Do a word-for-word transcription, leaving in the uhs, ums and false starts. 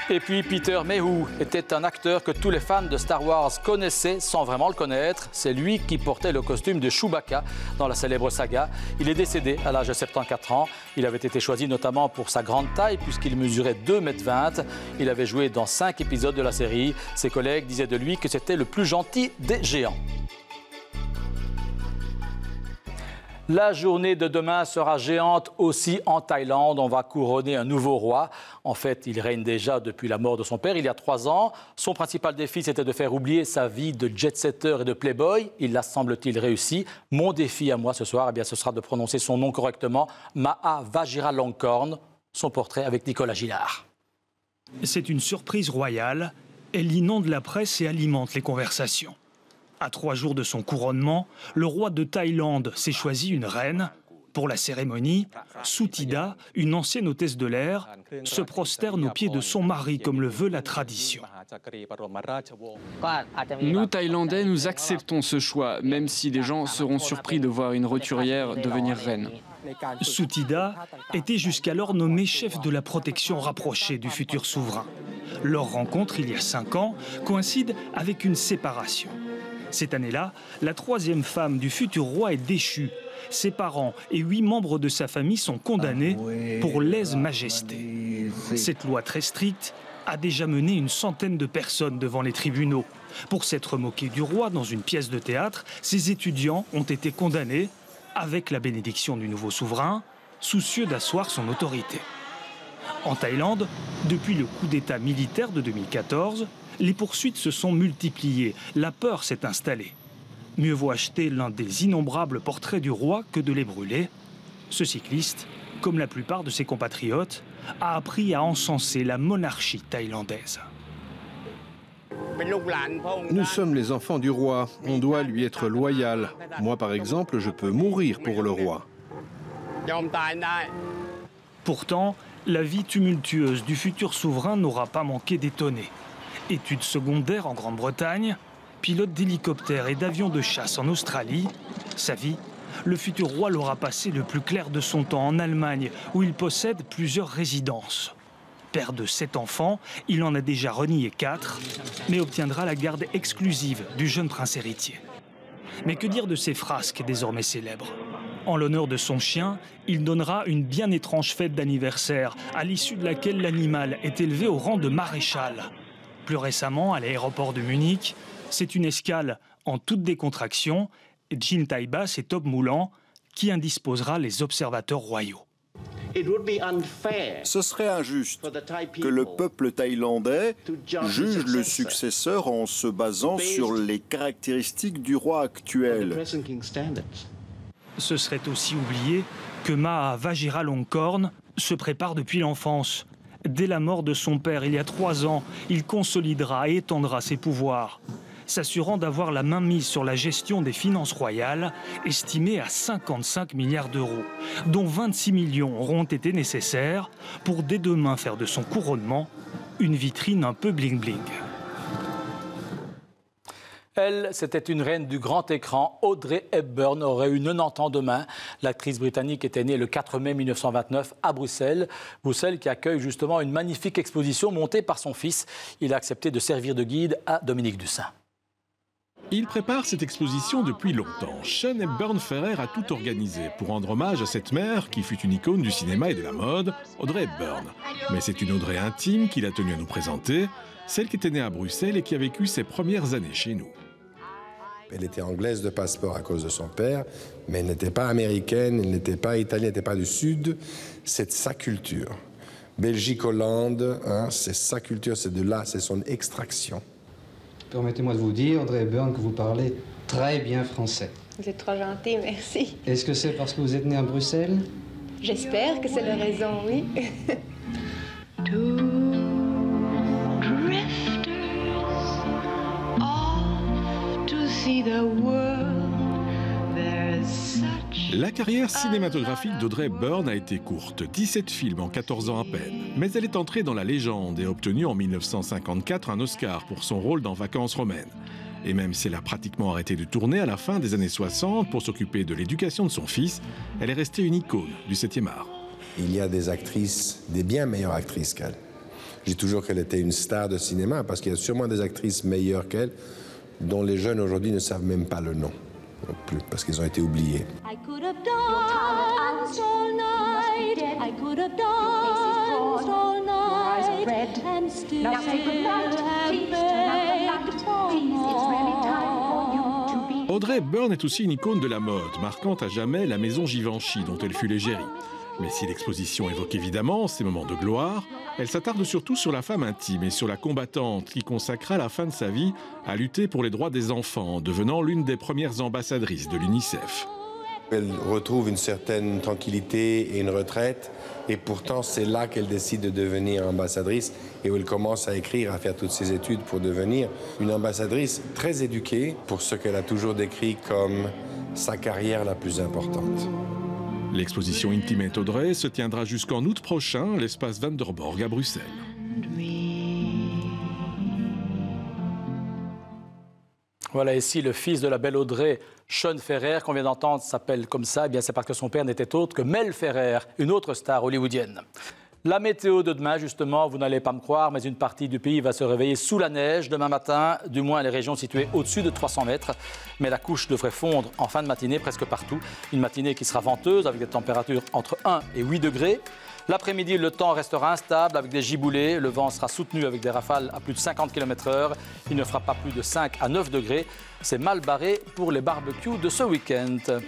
Et puis Peter Mayhew était un acteur que tous les fans de Star Wars connaissaient sans vraiment le connaître. C'est lui qui portait le costume de Chewbacca dans la célèbre saga. Il est décédé à l'âge de soixante-quatorze ans. Il avait été choisi notamment pour sa grande taille puisqu'il mesurait deux mètres vingt. Il avait joué dans cinq épisodes de la série. Ses collègues disaient de lui que c'était le plus gentil des géants. La journée de demain sera géante aussi en Thaïlande. On va couronner un nouveau roi. En fait, il règne déjà depuis la mort de son père il y a trois ans. Son principal défi, c'était de faire oublier sa vie de jet-setter et de playboy. Il l'a, semble-t-il, réussi. Mon défi à moi ce soir, eh bien, ce sera de prononcer son nom correctement. Maha Vajiralongkorn. Son portrait avec Nicolas Gillard. C'est une surprise royale. Elle inonde la presse et alimente les conversations. À trois jours de son couronnement, le roi de Thaïlande s'est choisi une reine. Pour la cérémonie, Suthida, une ancienne hôtesse de l'air, se prosterne aux pieds de son mari comme le veut la tradition. Nous, Thaïlandais, nous acceptons ce choix, même si les gens seront surpris de voir une roturière devenir reine. Suthida était jusqu'alors nommée chef de la protection rapprochée du futur souverain. Leur rencontre, il y a cinq ans, coïncide avec une séparation. Cette année-là, la troisième femme du futur roi est déchue. Ses parents et huit membres de sa famille sont condamnés pour lèse-majesté. Cette loi très stricte a déjà mené une centaine de personnes devant les tribunaux. Pour s'être moqué du roi dans une pièce de théâtre, ces étudiants ont été condamnés avec la bénédiction du nouveau souverain, soucieux d'asseoir son autorité. En Thaïlande, depuis le coup d'État militaire de deux mille quatorze, les poursuites se sont multipliées, la peur s'est installée. Mieux vaut acheter l'un des innombrables portraits du roi que de les brûler. Ce cycliste, comme la plupart de ses compatriotes, a appris à encenser la monarchie thaïlandaise. Nous sommes les enfants du roi, on doit lui être loyal. Moi, par exemple, je peux mourir pour le roi. Pourtant, la vie tumultueuse du futur souverain n'aura pas manqué d'étonner. Études secondaires en Grande-Bretagne, pilote d'hélicoptère et d'avions de chasse en Australie. Sa vie, le futur roi l'aura passé le plus clair de son temps en Allemagne, où il possède plusieurs résidences. Père de sept enfants, il en a déjà renié quatre, mais obtiendra la garde exclusive du jeune prince héritier. Mais que dire de ses frasques désormais célèbres ? En l'honneur de son chien, il donnera une bien étrange fête d'anniversaire, à l'issue de laquelle l'animal est élevé au rang de maréchal. Plus récemment, à l'aéroport de Munich, c'est une escale en toute décontraction, Jin Taibas et Top Moulan, qui indisposera les observateurs royaux. Ce serait injuste que le peuple thaïlandais juge le successeur en se basant sur les caractéristiques du roi actuel. Ce serait aussi oublier que Maha Vajiralongkorn se prépare depuis l'enfance. Dès la mort de son père il y a trois ans, il consolidera et étendra ses pouvoirs, s'assurant d'avoir la main mise sur la gestion des finances royales, estimées à cinquante-cinq milliards d'euros, dont vingt-six millions auront été nécessaires pour dès demain faire de son couronnement une vitrine un peu bling-bling. Elle, c'était une reine du grand écran. Audrey Hepburn aurait eu quatre-vingt-dix ans demain. L'actrice britannique était née le quatre mai mille neuf cent vingt-neuf à Bruxelles. Bruxelles qui accueille justement une magnifique exposition montée par son fils. Il a accepté de servir de guide à Dominique Dussin. Il prépare cette exposition depuis longtemps. Sean Hepburn Ferrer a tout organisé pour rendre hommage à cette mère qui fut une icône du cinéma et de la mode, Audrey Hepburn. Mais c'est une Audrey intime qu'il a tenu à nous présenter, celle qui était née à Bruxelles et qui a vécu ses premières années chez nous. Elle était anglaise de passeport à cause de son père, mais elle n'était pas américaine, elle n'était pas italienne, elle n'était pas du Sud. C'est sa culture. Belgique, Hollande, hein, c'est sa culture, c'est de là, c'est son extraction. Permettez-moi de vous dire, Audrey Hepburn, que vous parlez très bien français. Vous êtes trop gentil, merci. Est-ce que c'est parce que vous êtes né à Bruxelles? J'espère que c'est la raison, oui. La carrière cinématographique d'Audrey Hepburn a été courte, dix-sept films en quatorze ans à peine. Mais elle est entrée dans la légende et a obtenu en mille neuf cent cinquante-quatre un Oscar pour son rôle dans Vacances romaines. Et même si elle a pratiquement arrêté de tourner à la fin des années soixante pour s'occuper de l'éducation de son fils, elle est restée une icône du septième art. Il y a des actrices, des bien meilleures actrices qu'elle. Je dis toujours qu'elle était une star de cinéma parce qu'il y a sûrement des actrices meilleures qu'elle dont les jeunes aujourd'hui ne savent même pas le nom, non plus, parce qu'ils ont été oubliés. Audrey Hepburn est aussi une icône de la mode, marquant à jamais la maison Givenchy dont elle fut l'égérie. Mais si l'exposition évoque évidemment ces moments de gloire, elle s'attarde surtout sur la femme intime et sur la combattante qui consacra la fin de sa vie à lutter pour les droits des enfants, devenant l'une des premières ambassadrices de l'UNICEF. Elle retrouve une certaine tranquillité et une retraite, et pourtant c'est là qu'elle décide de devenir ambassadrice et où elle commence à écrire, à faire toutes ses études pour devenir une ambassadrice très éduquée pour ce qu'elle a toujours décrit comme sa carrière la plus importante. L'exposition Intimate Audrey se tiendra jusqu'en août prochain à l'espace Van der Borg à Bruxelles. Voilà, et si le fils de la belle Audrey, Sean Ferrer, qu'on vient d'entendre, s'appelle comme ça, eh bien c'est parce que son père n'était autre que Mel Ferrer, une autre star hollywoodienne. La météo de demain, justement, vous n'allez pas me croire, mais une partie du pays va se réveiller sous la neige demain matin, du moins les régions situées au-dessus de trois cents mètres. Mais la couche devrait fondre en fin de matinée presque partout. Une matinée qui sera venteuse avec des températures entre un et huit degrés. L'après-midi, le temps restera instable avec des giboulées. Le vent sera soutenu avec des rafales à plus de cinquante kilomètres heure. Il ne fera pas plus de cinq à neuf degrés. C'est mal barré pour les barbecues de ce week-end.